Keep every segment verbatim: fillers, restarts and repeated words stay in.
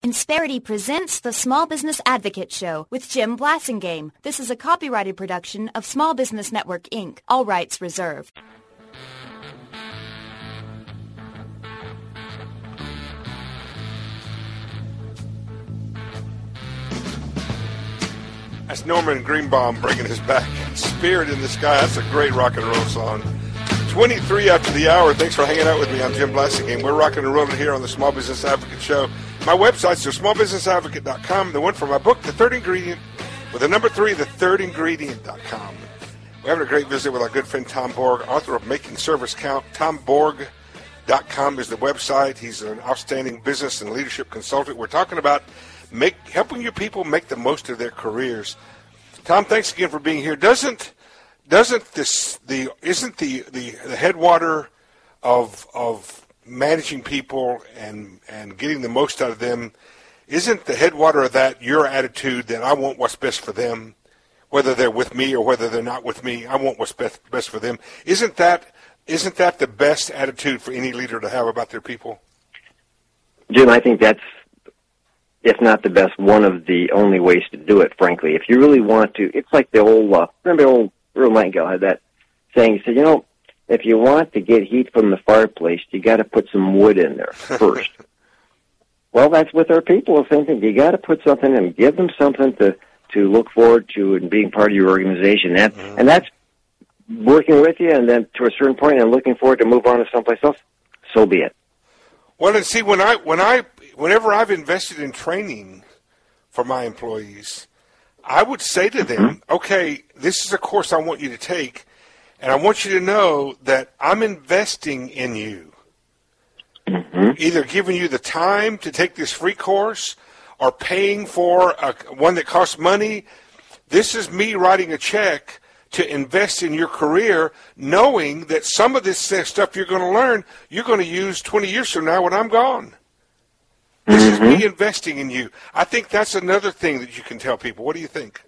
Insperity presents the Small Business Advocate Show with Jim Blasingame. This is a copyrighted production of Small Business Network, Incorporated. All rights reserved. That's Norman Greenbaum bringing us back. Spirit in the Sky. That's a great rock and roll song. twenty-three after the hour. Thanks for hanging out with me. I'm Jim Blasingame. We're rocking and rolling here on the Small Business Advocate Show. My website's the small business advocate dot com. The one for my book, The Third Ingredient, with the number three, the third ingredient dot com. We're having a great visit with our good friend Tom Borg, author of Making Service Count. tom borg dot com is the website. He's an outstanding business and leadership consultant. We're talking about make helping your people make the most of their careers. Tom, thanks again for being here. Doesn't doesn't this the isn't the the, the headwater of of managing people and and getting the most out of them, isn't the headwater of that your attitude that I want what's best for them, whether they're with me or whether they're not with me? I want what's best best for them. Isn't that isn't that the best attitude for any leader to have about their people? Jim, I think that's, if not the best, one of the only ways to do it, frankly. If you really want to, it's like the old, uh, remember the old Earl Nightingale had that saying, he said, you know, if you want to get heat from the fireplace, you got to put some wood in there first. Well, that's with our people. The same thing. You got to put something in, give them something to, to look forward to and being part of your organization. That, mm-hmm. And that's working with you, and then to a certain point, and looking forward to move on to someplace else. So be it. Well, and see, when I, when I, whenever I've invested in training for my employees, I would say to them, mm-hmm. okay, this is a course I want you to take, and I want you to know that I'm investing in you. Mm-hmm. Either giving you the time to take this free course or paying for a, one that costs money. This is me writing a check to invest in your career, knowing that some of this stuff you're going to learn, you're going to use twenty years from now when I'm gone. This mm-hmm. is me investing in you. I think that's another thing that you can tell people. What do you think?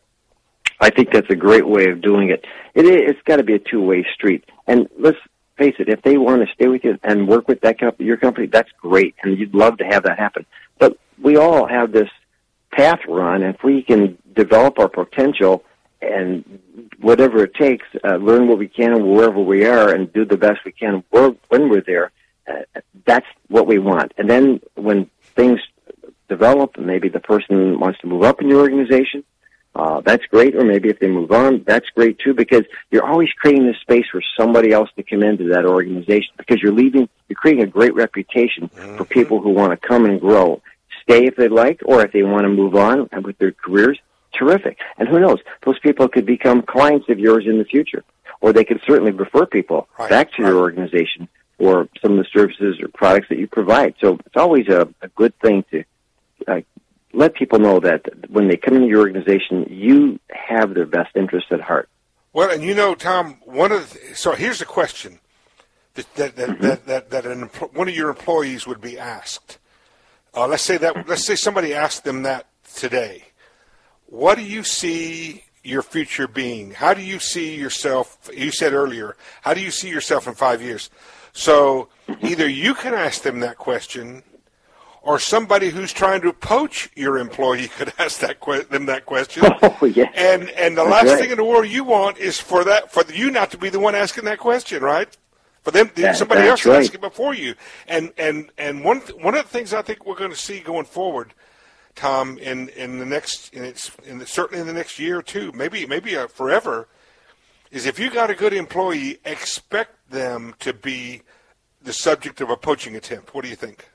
I think that's a great way of doing it. It is, it's got to be a two-way street. And let's face it, if they want to stay with you and work with that company, your company, that's great, and you'd love to have that happen. But we all have this path we're on, and if we can develop our potential and whatever it takes, uh, learn what we can wherever we are and do the best we can when we're there, uh, that's what we want. And then when things develop, maybe the person wants to move up in your organization, Uh, that's great, or maybe if they move on, that's great too, because you're always creating this space for somebody else to come into that organization, because you're leaving, you're creating a great reputation mm-hmm. for people who want to come and grow, stay if they'd like, or if they want to move on with their careers, terrific. And who knows, those people could become clients of yours in the future, or they could certainly refer people right. back to right. your organization for some of the services or products that you provide. So it's always a, a good thing to uh, let people know that when they come into your organization, you have their best interests at heart. Well, and you know, Tom, one of the, so here's a question that that that, mm-hmm. that, that, that an, one of your employees would be asked. Uh, let's say that let's say somebody asked them that today. What do you see your future being? How do you see yourself? You said earlier, how do you see yourself in five years? So either you can ask them that question, or somebody who's trying to poach your employee could ask that que- them that question. Oh, yeah. And and the That's last right. thing in the world you want is for that for you not to be the one asking that question, right? For them, that, somebody else to right. ask it before you. And and and one th- one of the things I think we're going to see going forward, Tom, in, in the next in it's in the, certainly in the next year or two, maybe maybe uh, forever, is if you got a good employee, expect them to be the subject of a poaching attempt. What do you think?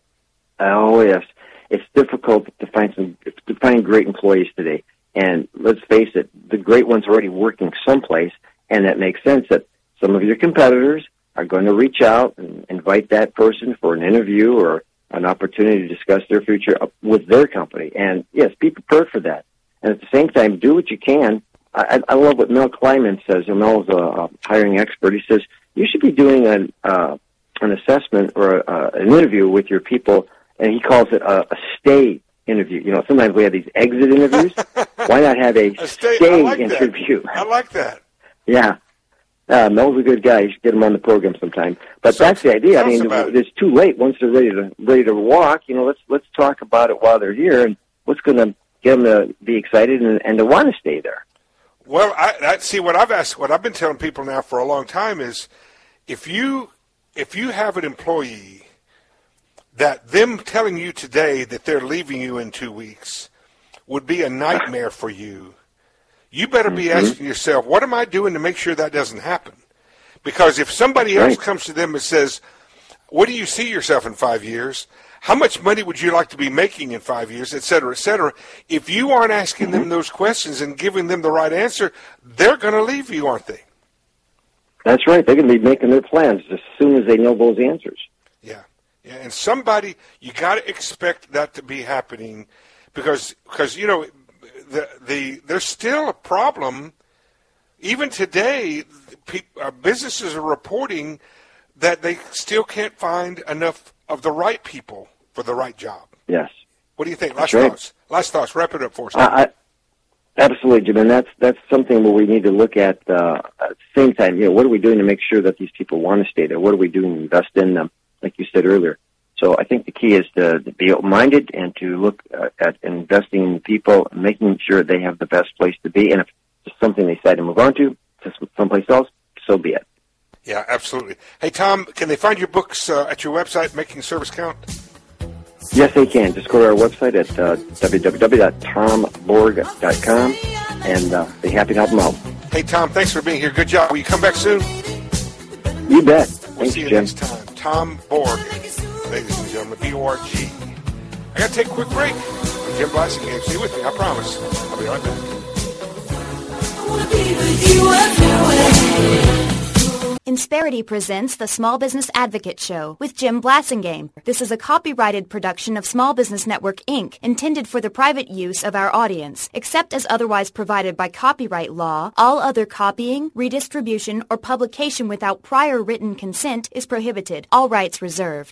Oh, yes. It's difficult to find some to find great employees today. And let's face it, the great ones are already working someplace, and that makes sense that some of your competitors are going to reach out and invite that person for an interview or an opportunity to discuss their future with their company. And, yes, be prepared for that. And at the same time, do what you can. I, I love what Mel Kleiman says. And Mel's a, a hiring expert. He says, you should be doing an, uh, an assessment or uh, an interview with your people, and he calls it a, a stay interview. You know, sometimes we have these exit interviews. Why not have a, a stay, stay I like interview? That. I like that. Yeah. Uh, Mel's a good guy. You should get him on the program sometime. But So, that's the idea. I mean, tell us about it's too late once they're ready to ready to walk. You know, let's let's talk about it while they're here, and what's going to get them to be excited and, and to want to stay there. Well, I, I see what I've asked. What I've been telling people now for a long time is, if you if you have an employee that them telling you today that they're leaving you in two weeks would be a nightmare for you, you better be Mm-hmm. asking yourself, what am I doing to make sure that doesn't happen? Because if somebody else Right. comes to them and says, what do you see yourself in five years? How much money would you like to be making in five years, et cetera, et cetera? If you aren't asking them those questions and giving them the right answer, they're going to leave you, aren't they? That's right. They're going to be making their plans as soon as they know those answers. Yeah. Yeah. And somebody, you got to expect that to be happening because, because you know, the, the there's still a problem. Even today, pe- uh, businesses are reporting that they still can't find enough of the right people for the right job. Yes. What do you think? That's Last right. thoughts. Last thoughts. Wrap it up for us. I, I, absolutely, Jim, and that's that's something where we need to look at uh, at the same time. You know, what are we doing to make sure that these people want to stay there? What are we doing to invest in them, like you said earlier? So I think the key is to, to be open-minded and to look uh, at investing in people and making sure they have the best place to be. And if it's something they decide to move on to, to someplace else, so be it. Yeah, absolutely. Hey, Tom, can they find your books uh, at your website, Making Service Count? Yes, they can. Just go to our website at uh, w w w dot tom borg dot com, and uh, be happy to help them out. Hey, Tom, thanks for being here. Good job. Will you come back soon? You bet. We'll Thanks, see you Jim. next time. Tom Borg, ladies and gentlemen, B O R G. I got to take a quick break. I'm Jim Blassingame. Stay with me, I promise. I'll be right back. Insperity presents the Small Business Advocate Show with Jim Blassingame. This is a copyrighted production of Small Business Network, Incorporated, intended for the private use of our audience. Except as otherwise provided by copyright law, all other copying, redistribution, or publication without prior written consent is prohibited. All rights reserved.